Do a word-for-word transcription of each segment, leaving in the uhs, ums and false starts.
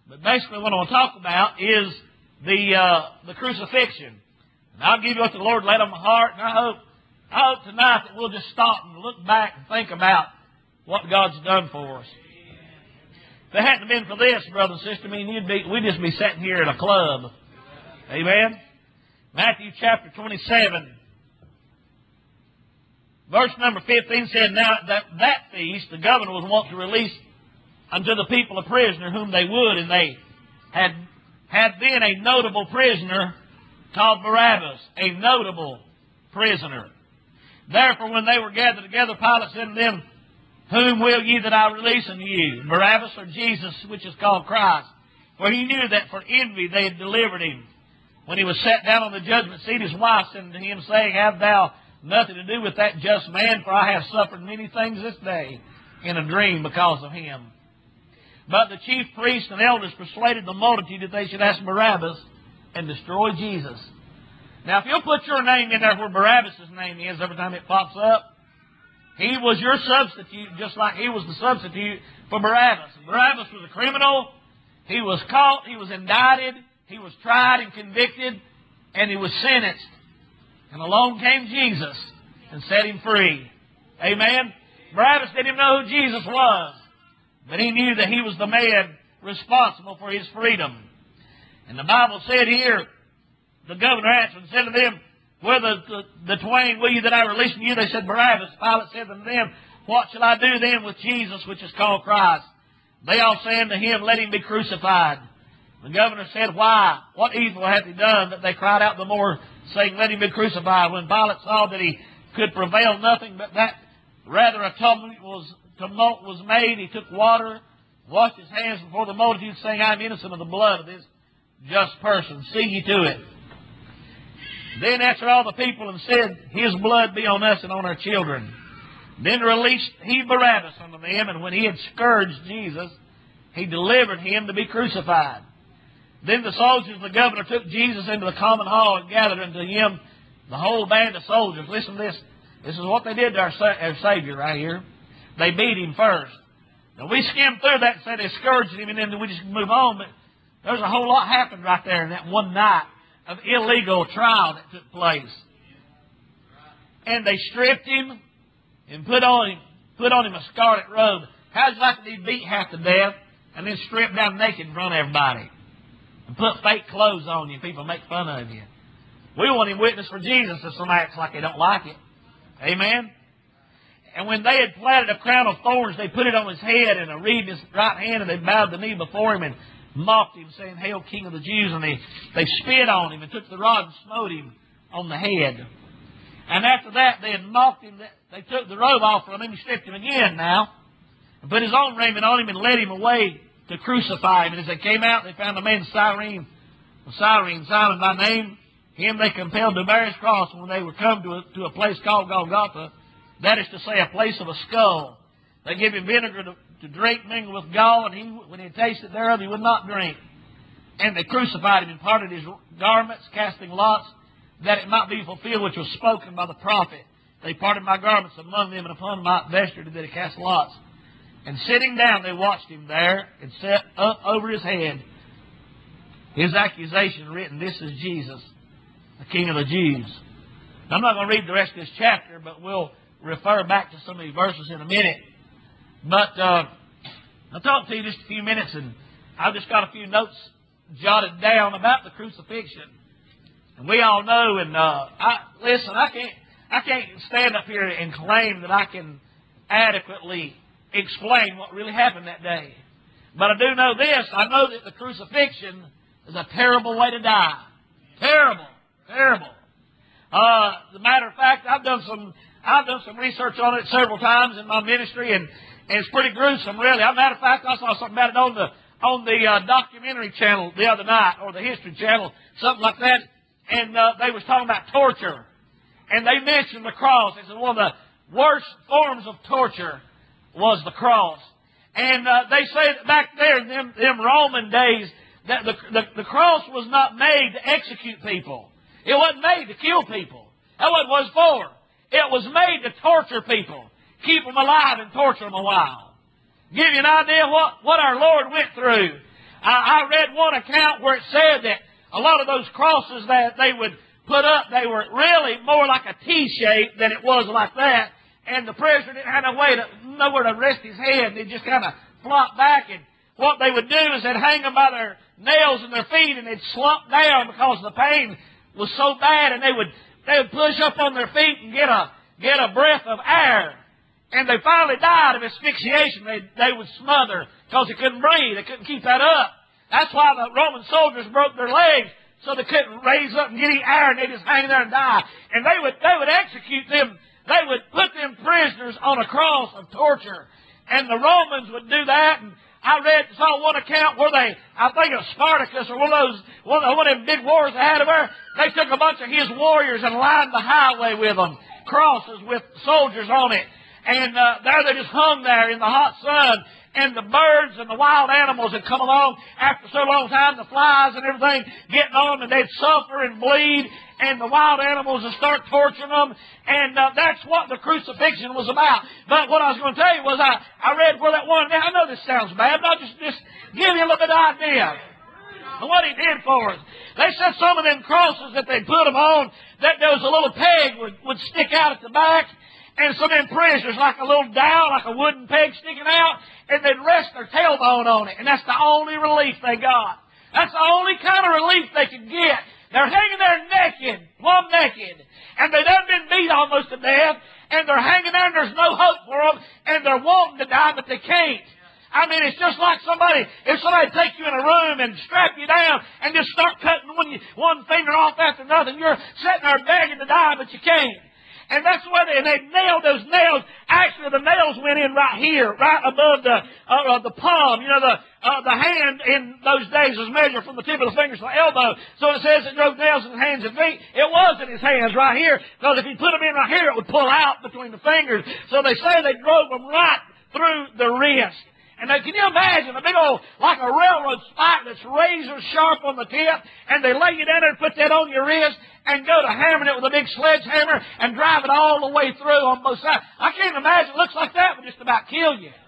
But basically what I want to talk about is the uh, the crucifixion. And I'll give you what the Lord laid on my heart, and I hope I hope tonight that we'll just stop and look back and think about what God's done for us. If it hadn't been for this, brother and sister, I mean, you'd be, we'd just be sitting here at a club. Amen? Matthew chapter twenty-seven, verse number fifteen said, Now that that feast, the governor was wont to release unto the people a prisoner whom they would, and they had had then a notable prisoner called Barabbas, a notable prisoner. Therefore, when they were gathered together, Pilate said to them, Whom will ye that I release unto you, Barabbas or Jesus, which is called Christ? For he knew that for envy they had delivered him. When he was sat down on the judgment seat, his wife said unto him, saying, Have thou nothing to do with that just man? For I have suffered many things this day in a dream because of him. But the chief priests and elders persuaded the multitude that they should ask Barabbas and destroy Jesus. Now, if you'll put your name in there where Barabbas' name is every time it pops up, he was your substitute, just like he was the substitute for Barabbas. Barabbas was a criminal. He was caught. He was indicted. He was tried and convicted. And he was sentenced. And along came Jesus and set him free. Amen? Barabbas didn't even know who Jesus was. But he knew that he was the man responsible for his freedom. And the Bible said here, the governor answered and said to them, Whether the, the twain will you that I release to you? They said, Barabbas. Pilate said to them, What shall I do then with Jesus, which is called Christ? They all said unto him, Let him be crucified. The governor said, Why? What evil hath he done? That they cried out the more, saying, Let him be crucified. When Pilate saw that he could prevail nothing, but that rather a tumult was, tumult was made, he took water, washed his hands before the multitude, saying, I am innocent of the blood of this just person. See ye to it. Then answered all the people and said, His blood be on us and on our children. Then released he Barabbas unto them, and when he had scourged Jesus, he delivered him to be crucified. Then the soldiers of the governor took Jesus into the common hall and gathered unto him the whole band of soldiers. Listen to this. This is what they did to our, our Savior right here. They beat him first. Now we skimmed through that and said they scourged him, and then we just move on. But there's a whole lot happened right there in that one night of illegal trial that took place. And they stripped him and put on him, put on him a scarlet robe. How'd you like to be beat half to death and then stripped down naked in front of everybody? And put fake clothes on you and people make fun of you. We want him witness for Jesus if somebody acts like they don't like it. Amen? And when they had platted a crown of thorns, they put it on his head and a reed in his right hand, and they bowed the knee before him and mocked him, saying, Hail, King of the Jews. And they, they spit on him and took the rod and smote him on the head. And after that, they had mocked him. They took the robe off from him and stripped him again now, and put his own raiment on him and led him away to crucify him. And as they came out, they found a man Cyrene, Cyrene, Simon by name. Him they compelled to bear his cross. When they were come to a, to a place called Golgotha, that is to say, a place of a skull, they gave him vinegar to, to drink mingled with gall, and he, when he had tasted thereof, he would not drink. And they crucified him and parted his garments, casting lots, that it might be fulfilled which was spoken by the prophet. They parted my garments among them, and upon my vesture did they cast lots. And sitting down, they watched him there, and set up over his head his accusation written, This is Jesus, the King of the Jews. Now, I'm not going to read the rest of this chapter, but we'll refer back to some of these verses in a minute. But uh, I'll talk to you just a few minutes, and I've just got a few notes jotted down about the crucifixion. And we all know, and uh, I, listen, I can't, I can't stand up here and claim that I can adequately explain what really happened that day. But I do know this. I know that the crucifixion is a terrible way to die. Terrible. Terrible. Uh, as a matter of fact, I've done some I've done some research on it several times in my ministry, and, and it's pretty gruesome, really. As a matter of fact, I saw something about it on the on the uh, documentary channel the other night, or the History Channel, something like that. And uh, they was talking about torture, and they mentioned the cross. They said one of the worst forms of torture was the cross. And uh, they say that back there in them, them Roman days, that the, the the cross was not made to execute people. It wasn't made to kill people. That's what it was for. It was made to torture people, keep them alive and torture them a while. Give you an idea what, what our Lord went through. I, I read one account where it said that a lot of those crosses that they would put up, they were really more like a T shape than it was like that. And the prisoner didn't have no way to, nowhere to rest his head. They just kind of flopped back. And what they would do is they'd hang them by their nails in their feet, and they'd slump down because the pain was so bad. And they would they would push up on their feet and get a get a breath of air. And they finally died of asphyxiation. They they would smother because they couldn't breathe. They couldn't keep that up. That's why the Roman soldiers broke their legs, so they couldn't raise up and get any air, and they just hang there and die. And they would they would execute them. They would put them prisoners on a cross of torture. And the Romans would do that. And I read, saw one account where they, I think of Spartacus or one of those, one of, one of them big wars they had over, they took a bunch of his warriors and lined the highway with them. Crosses with soldiers on it. And uh, there they just hung there in the hot sun. And the birds and the wild animals had come along after so long time, the flies and everything getting on, and they'd suffer and bleed, and the wild animals would start torturing them. And uh, that's what the crucifixion was about. But what I was going to tell you was I, I read where that one, now I know this sounds bad, but I'll just, just give you a little bit of idea of what he did for us. They said some of them crosses that they put them on, that there was a little peg would, would stick out at the back. And some of them prisoners, like a little dowel, like a wooden peg sticking out, and they'd rest their tailbone on it. And that's the only relief they got. That's the only kind of relief they could get. They're hanging there naked, plumb naked. And they done been beat almost to death. And they're hanging there and there's no hope for them. And they're wanting to die, but they can't. I mean, it's just like somebody, if somebody take you in a room and strap you down and just start cutting one, one finger off after another, and you're sitting there begging to die, but you can't. And that's why they, and they nailed those nails. Actually, the nails went in right here, right above the uh, uh, the palm. You know, the uh, the hand in those days was measured from the tip of the fingers to the elbow. So it says it drove nails in his hands and feet. It was in his hands right here, because if he put them in right here, it would pull out between the fingers. So they say they drove them right through the wrist. And now, can you imagine a big old, like a railroad spike that's razor sharp on the tip, and they lay you down there and put that on your wrist and go to hammering it with a big sledgehammer and drive it all the way through on both sides. I can't imagine it looks like that would just about kill you.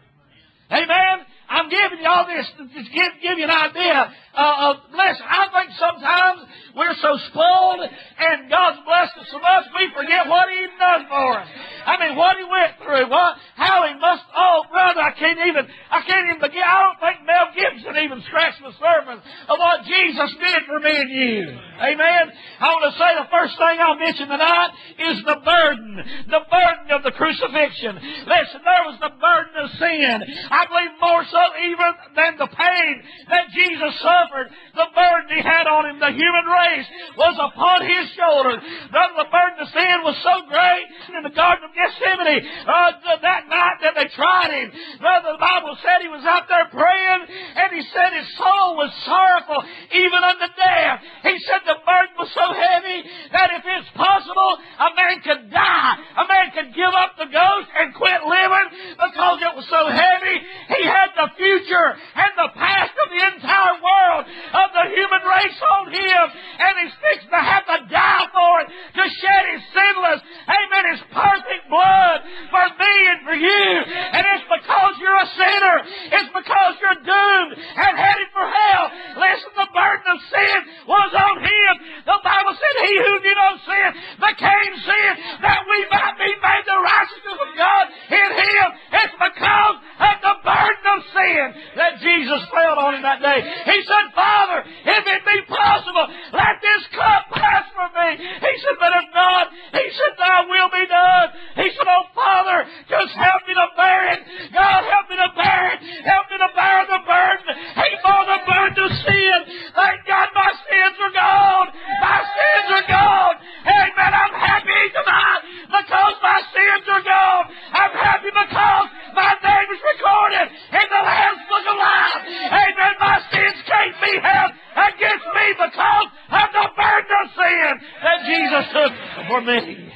Amen? I'm giving you all this to just give, give you an idea uh, of blessing. I think sometimes we're so spoiled and God's blessed us so much we forget what He done for us. I mean, what He went through, what, how He must. Oh, brother, I can't even. I can't even begin. I don't think Mel Gibson even scratched the surface of what Jesus did for me and you. Amen. I want to say the first thing I'll mention tonight is the burden, the burden of the crucifixion. Listen, there was the burden of sin. I believe more so even than the pain that Jesus suffered, the burden He had on Him, the human race, was upon His shoulders. The, the burden of sin was so great in the Garden of Gethsemane uh, that night that they tried Him. The, the Bible said He was out there praying, and He said His soul was sorrowful even unto death. He said the burden was so heavy that if it's possible, a man could die. A man could give up the ghost and quit living because it was so heavy. He had the future and the past of the entire world of the human race on Him, and He's fixed to have to die for it, to shed His sinless, amen, His perfect blood for me and for you. And it's because you're a sinner. It's because you're doomed and headed for hell. Listen, the burden of sin was on Him. The Bible said He who knew no sin became sin that we might be made the righteousness of God in Him. It's because of the burden of sin that Jesus fell on Him that day. He said, Father, if it be possible, let this cup pass from me. He said, but if not, He said, Thy will be done. He said, oh Father, just help me to bear it. God, help me to bear it. Help me to bear the burden. He bore the burden of sin. Thank God my sins are gone. My sins are gone. Amen. I'm happy tonight because my sins are gone. I'm happy because my name is recorded in the Lamb's Book of Life. Amen. My sins can't be held against me because of the burden of sin that Jesus took for me.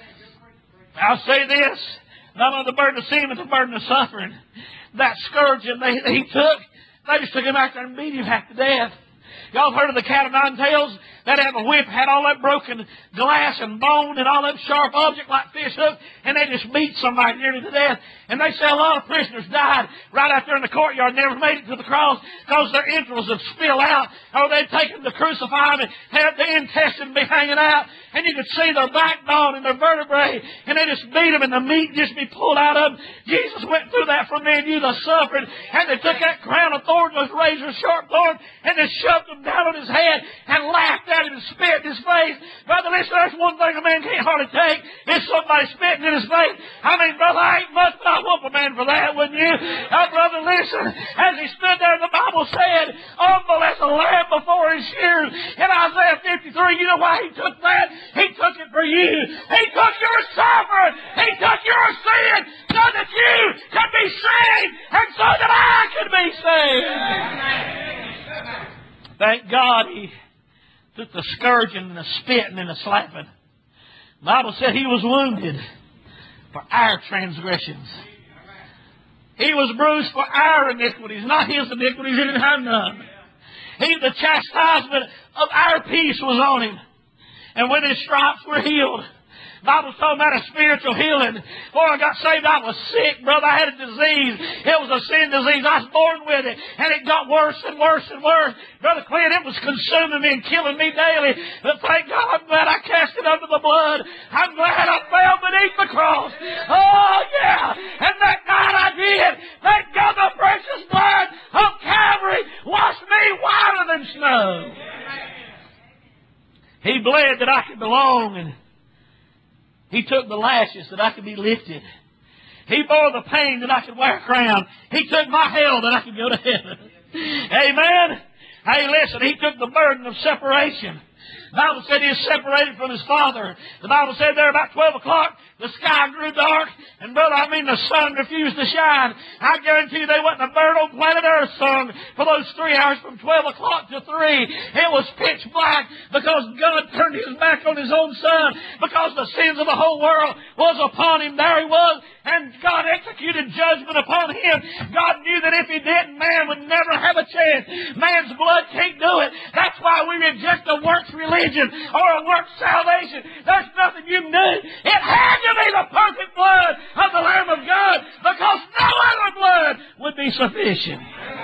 I'll say this, not only the burden of sin, but the burden of suffering. That scourging they, that He took, they just took Him out there and beat Him half to death. Y'all have heard of the cat of nine tails? They'd have a whip, had all that broken glass and bone and all that sharp object like fish hooks, and they just beat somebody nearly to death. And they say a lot of prisoners died right out there in the courtyard, never made it to the cross because their entrails would spill out, or they'd take them to crucify them and have the intestine be hanging out, and you could see their backbone and their vertebrae, and they just beat them and the meat just be pulled out of them. Jesus went through that for me and you, the suffering, and they took that crown of thorns, those razor sharp thorns, and they shoved them down on his head and laughed at him and spit in his face. Brother, listen, that's one thing a man can't hardly take, is somebody spitting in his face. I mean, brother, I ain't much, but I whoop a man for that, wouldn't you? Oh, brother, listen, as he stood there, the Bible said, humble as a lamb before his shears. In Isaiah fifty-three, you know why he took that? He took it for you. He took your suffering. He took your sin so that you could be saved and so that I could be saved. Thank God he took the scourging and the spitting and the slapping. The Bible said he was wounded for our transgressions. He was bruised for our iniquities, not his iniquities. He didn't have none. He, the chastisement of our peace was on him. And with his stripes we're healed. The Bible's talking about a spiritual healing. Before I got saved, I was sick, brother. I had a disease. It was a sin disease. I was born with it. And it got worse and worse and worse. Brother Clint, it was consuming me and killing me daily. But thank God, I'm glad I cast it under the blood. I'm glad I fell beneath the cross. Oh, yeah. And that night I did. Thank God the precious blood of Calvary washed me whiter than snow. He bled that I could belong, and He took the lashes that I could be lifted. He bore the pain that I could wear a crown. He took my hell that I could go to heaven. Amen? Hey, listen, He took the burden of separation. The Bible said He was separated from His Father. The Bible said there about twelve o'clock, the sky grew dark, and brother, I mean the sun refused to shine. I guarantee you they wasn't a bird on planet Earth sung for those three hours from twelve o'clock to three. It was pitch black because God turned His back on His own Son, because the sins of the whole world was upon Him. There He was, and God executed judgment upon Him. God knew that if He didn't, man would never have a chance. Man's blood can't do it. That's why we reject a works religion or a works salvation. There's nothing you can do. It had to be the perfect blood of the Lamb of God, because no other blood would be sufficient.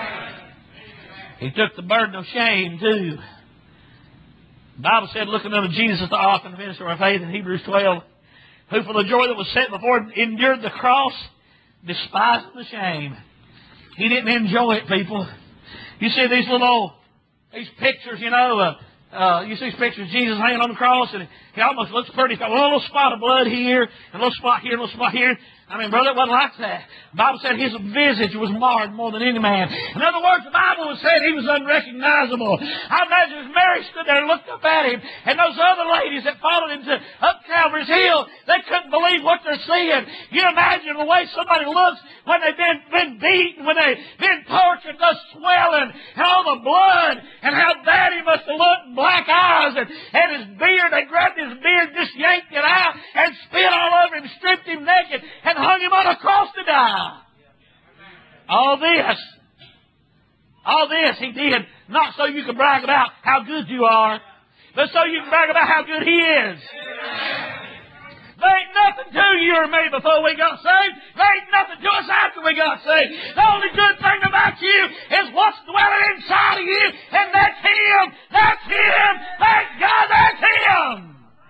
He took the burden of shame too. The Bible said, looking unto Jesus, the author and finisher of our faith, in Hebrews twelve, who for the joy that was set before him endured the cross, despising the shame. He didn't enjoy it, people. You see these little, these pictures, you know, uh, Uh, you see these pictures of Jesus hanging on the cross, and he almost looks pretty. He's got a little spot of blood here, and a little spot here, and a little spot here. I mean, brother, it wasn't like that. The Bible said his visage was marred more than any man. In other words, the Bible said he was unrecognizable. I imagine as Mary stood there and looked up at him, and those other ladies that followed him to up Calvary's Hill, they couldn't believe what they're seeing. You imagine the way somebody looks when they've been, been beaten, when they've been tortured, the swelling, and all the blood, and how bad he must have looked, black eyes, and, and his beard. They grabbed his beard, just yanked it out, and spit all over him, stripped him naked, and hung him on a cross to die. All this, all this he did, not so you can brag about how good you are, but so you can brag about how good He is. There ain't nothing to you or me before we got saved. There ain't nothing to us after we got saved. The only good thing about you is what's dwelling inside of you, and that's Him. That's Him. Thank God that's Him.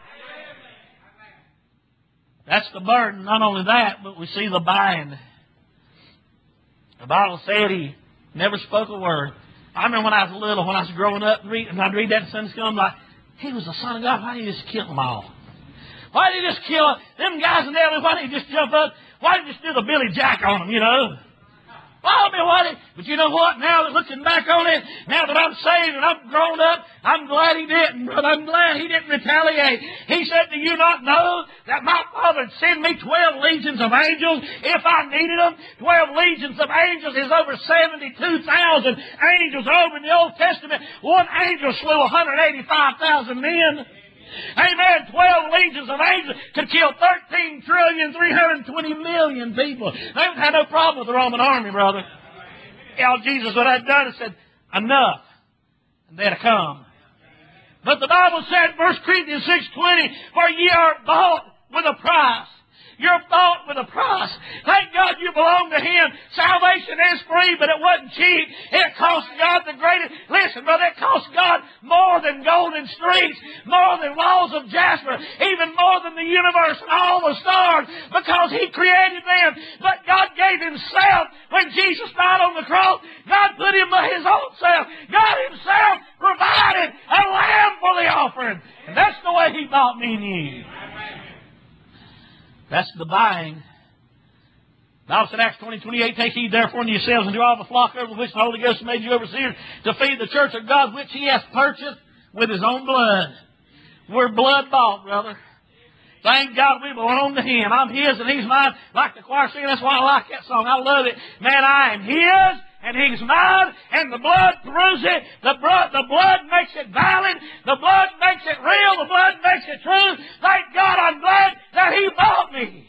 That's the burden. Not only that, but we see the bind. The Bible said He never spoke a word. I remember when I was little, when I was growing up, and, read, and I'd read that in Sunday school, I'm like, He was the Son of God. Why didn't He just kill them all? Why did He just kill them guys in there? Why didn't He just jump up? Why didn't He just do the Billy Jack on them, you know? Well, I mean, why did, but you know what? Now that looking back on it, now that I'm saved and I'm grown up, I'm glad He didn't, brother. I'm glad He didn't retaliate. He said, do you not know that my Father would send me twelve legions of angels if I needed them? Twelve legions of angels is over seventy-two thousand angels over in the Old Testament. One angel slew one hundred eighty-five thousand men. Amen. Twelve legions of angels could kill thirteen trillion, three hundred twenty million people. They haven't had no problem with the Roman army, brother. All Jesus would have done is said, enough. And they'd have come. But the Bible said, First Corinthians six twenty, for ye are bought with a price. You're bought with a price. Thank God you belong to Him. Salvation is free, but it wasn't cheap. It cost God the greatest. Listen, brother, it cost God more than golden streets, more than walls of jasper, even more than the universe and all the stars, because He created them. But God gave Himself when Jesus died on the cross. God put Him His own self. God Himself provided a lamb for the offering. And that's the way He bought me and you. That's the buying. The Bible said, Acts twenty, twenty-eight, take heed therefore unto yourselves and to all the flock over which the Holy Ghost has made you overseers, to feed the church of God which He hath purchased with His own blood. We're blood bought, brother. Thank God we belong to Him. I'm His and He's mine. Like the choir singing, that's why I like that song. I love it. Man, I am His and He's mine, and the blood proves it. The blood, the blood makes it valid. The blood makes it real. The blood makes it true. Thank God I'm glad that He bought me.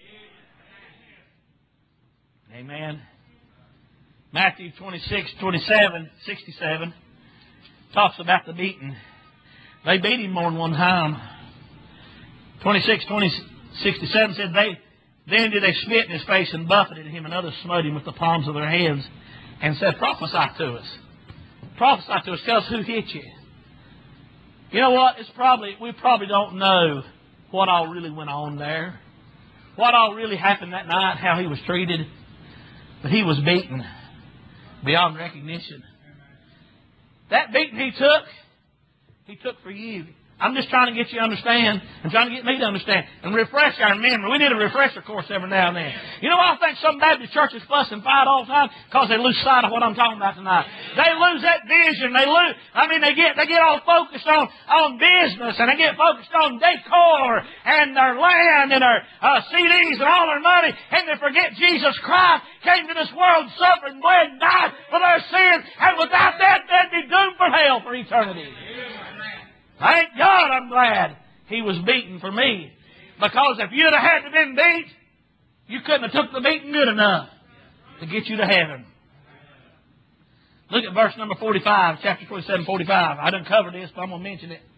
Amen. Matthew twenty-six, twenty-seven, sixty-seven talks about the beating. They beat Him more than one time. twenty-six, twenty, sixty-seven said, they, then did they spit in His face and buffeted Him, and others smote Him with the palms of their hands, and said, prophesy to us. Prophesy to us. Tell us who hit you. You know what? It's probably, we probably don't know what all really went on there. What all really happened that night, how He was treated. But He was beaten beyond recognition. That beating He took, He took for you. I'm just trying to get you to understand and trying to get me to understand and refresh our memory. We need a refresher course every now and then. You know, I think some Baptist churches fuss and fight all the time because they lose sight of what I'm talking about tonight. They lose that vision. They lose, I mean, they get, they get all focused on, on business, and they get focused on decor and their land and their uh, C Ds and all their money, and they forget Jesus Christ came to this world, suffered, bled, and died for their sins, and without that, they'd be doomed for hell for eternity. Thank God I'm glad He was beaten for me. Because if you'd have had to been beat, you couldn't have took the beating good enough to get you to heaven. Look at verse number forty-five, chapter twenty-seven, forty-five. I done covered this, but I'm going to mention it.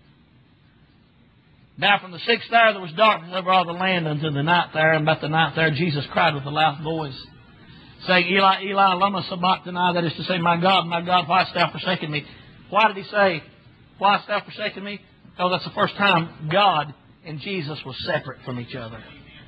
Now from the sixth hour there was darkness over all the land until the ninth hour, and about the ninth hour Jesus cried with a loud voice, saying, Eli, Eli, lama sabachthani, that is to say, my God, my God, why hast thou forsaken me? Why did He say, why hast thou forsaken me? Because that's the first time God and Jesus were separate from each other.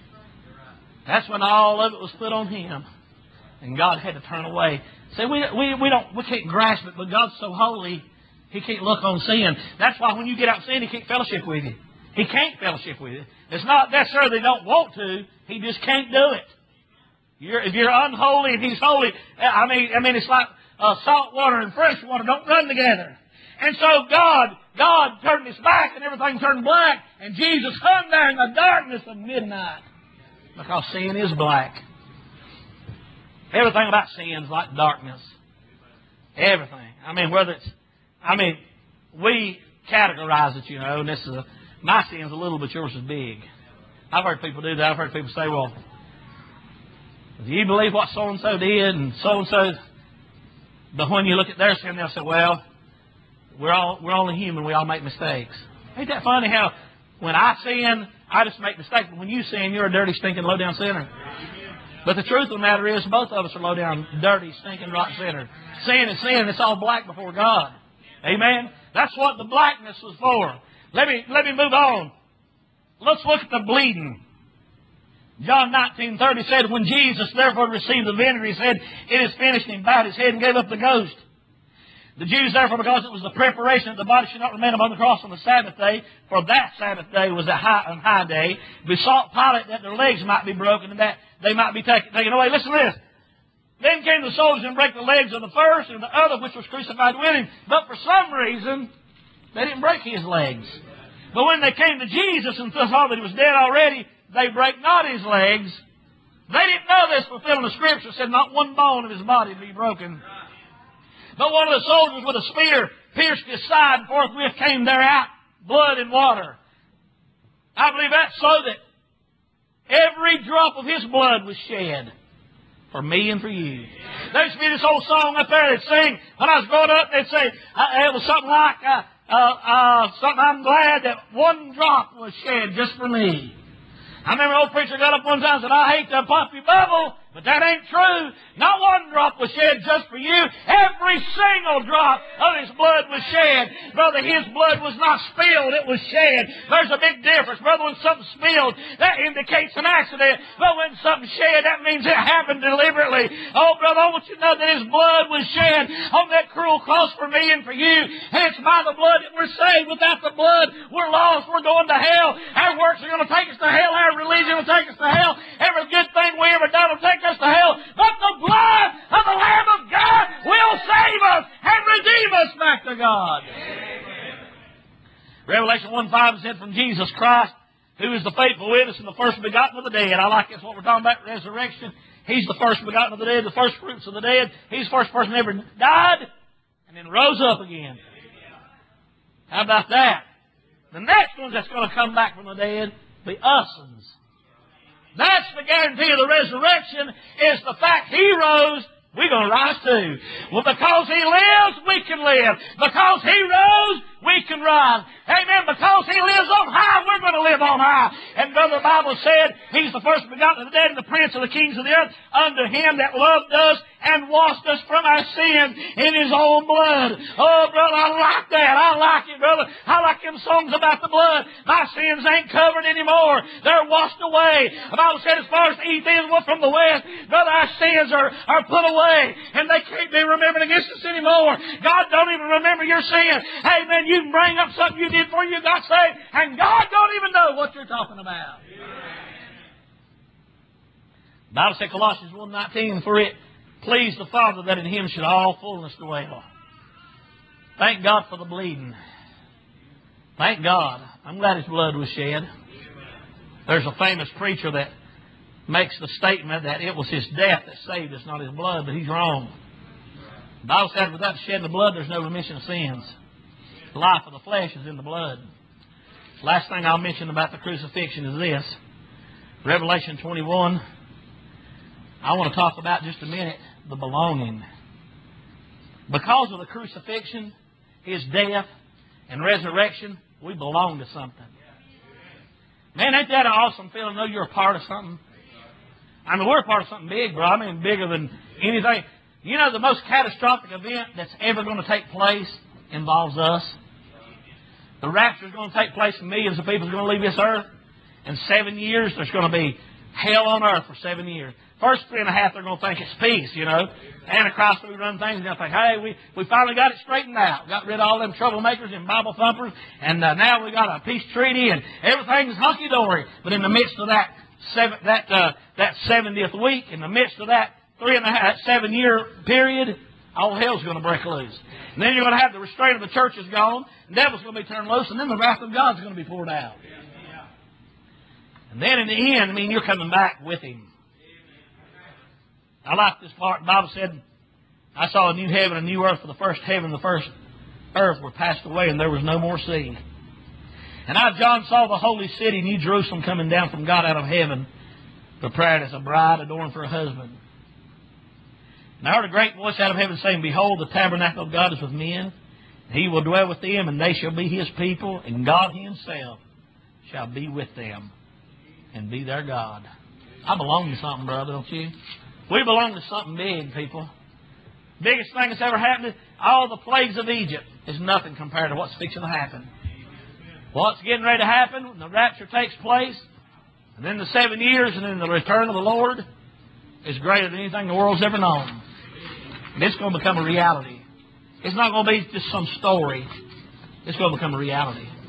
That's when all of it was put on Him. And God had to turn away. See, we, we, we, don't, we can't grasp it, but God's so holy, He can't look on sin. That's why when you get out sin, He can't fellowship with you. He can't fellowship with you. It's not necessarily they don't want to. He just can't do it. You're, if you're unholy and He's holy, I mean, I mean it's like uh, salt water and fresh water don't run together. And so God, God turned His back and everything turned black. And Jesus hung there in the darkness of midnight. Because sin is black. Everything about sin is like darkness. Everything. I mean, whether it's, I mean, we categorize it, you know, and this is a, my sin's a little, but yours is big. I've heard people do that. I've heard people say, well, do you believe what so-and-so did and so-and-so? But when you look at their sin, they'll say, well, We're all we're only human. We all make mistakes. Ain't that funny how when I sin, I just make mistakes. But when you sin, you're a dirty, stinking, low-down sinner. But the truth of the matter is, both of us are low-down, dirty, stinking, rotten sinners. Sin is sin. It's all black before God. Amen? That's what the blackness was for. Let me, let me move on. Let's look at the bleeding. John nineteen thirty said, when Jesus therefore received the vinegar, He said, it is finished, and He bowed His head and gave up the ghost. The Jews, therefore, because it was the preparation that the body should not remain upon the cross on the Sabbath day, for that Sabbath day was a high, a high day, besought Pilate that their legs might be broken and that they might be taken, taken away. Listen to this. Then came the soldiers and brake the legs of the first and the other which was crucified with Him. But for some reason, they didn't break His legs. But when they came to Jesus and saw that He was dead already, they brake not His legs. They didn't know this, fulfilling the Scripture said not one bone of His body be broken. But one of the soldiers with a spear pierced His side, and forthwith came there out blood and water. I believe that's so that every drop of His blood was shed for me and for you. There used to be this old song up there they'd sing when I was growing up. They'd say, uh, it was something like, uh, uh, uh, something, I'm glad that one drop was shed just for me. I remember an old preacher got up one time and said, I hate to pop your bubble, but that ain't true. Not one drop was shed just for you. Every single drop of His blood was shed. Brother, His blood was not spilled, it was shed. There's a big difference. Brother, when something's spilled, that indicates an accident. But when something's shed, that means it happened deliberately. Oh, brother, I want you to know that His blood was shed on that cruel cross for me and for you. And it's by the blood that we're saved. Without the blood, we're lost. We're going to hell. Our works are going to take us to hell. Our religion will take us to hell. Every good thing we ever done will take us to hell. But the blood of the Lamb of God will save us and redeem us back to God. Amen. Revelation one five said, from Jesus Christ, who is the faithful witness and the first begotten of the dead. I like this, what we're talking about, resurrection. He's the first begotten of the dead, the first fruits of the dead. He's the first person ever died and then rose up again. How about that? The next one that's going to come back from the dead, the us'uns. That's the guarantee of the resurrection, is the fact He rose, we're going to rise too. Well, because He lives, we can live. Because He rose, we can rise. Amen. Because He lives on high, we're going to live on high. And brother, the Bible said He's the first begotten of the dead and the prince of the kings of the earth. Unto Him that loved us and washed us from our sins in His own blood. Oh, brother, I like that. I like it, brother. I like them songs about the blood. My sins ain't covered anymore. They're washed away. The Bible said as far as the east is from the west, brother, our sins are, are put away. And they can't be remembered against us anymore. God don't even remember your sin. Amen. You can bring up something you did before you got saved, and God don't even know what you're talking about. The Bible said, Colossians one nineteen, for it pleased the Father that in Him should all fullness dwell. Thank God for the bleeding. Thank God. I'm glad His blood was shed. There's a famous preacher that makes the statement that it was His death that saved us, not His blood, but he's wrong. The Bible said without the shedding of blood, there's no remission of sins. The life of the flesh is in the blood. Last thing I'll mention about the crucifixion is this. Revelation twenty-one. I want to talk about just a minute the belonging. Because of the crucifixion, His death, and resurrection, we belong to something. Man, ain't that an awesome feeling to know you're a part of something? I mean, we're a part of something big, bro. I mean, bigger than anything. You know, the most catastrophic event that's ever going to take place involves us. The rapture is going to take place and millions of people are going to leave this earth. In seven years, there's going to be hell on earth for seven years. First three and a half, they're going to think it's peace, you know. Antichrist will be running things. They're going to think, hey, we, we finally got it straightened out. Got rid of all them troublemakers and Bible thumpers. And uh, now we got a peace treaty and everything's hunky-dory. But in the midst of that seven, that uh, that seventieth week, in the midst of that three and a half, seven-year period, all hell's going to break loose. And then you're going to have the restraint of the church is gone. The devil's going to be turned loose. And then the wrath of God's going to be poured out. And then in the end, I mean, you're coming back with Him. I like this part. The Bible said, I saw a new heaven and a new earth, for the first heaven and the first earth were passed away, and there was no more sea. And I, John, saw the holy city, New Jerusalem, coming down from God out of heaven, prepared as a bride adorned for her husband. And I heard a great voice out of heaven saying, behold, the tabernacle of God is with men. He will dwell with them, and they shall be His people, and God Himself shall be with them and be their God. I belong to something, brother, don't you? We belong to something big, people. Biggest thing that's ever happened, all the plagues of Egypt is nothing compared to what's fixing to happen. What's getting ready to happen when the rapture takes place, and then the seven years, and then the return of the Lord, is greater than anything the world's ever known. And it's going to become a reality. It's not going to be just some story. It's going to become a reality.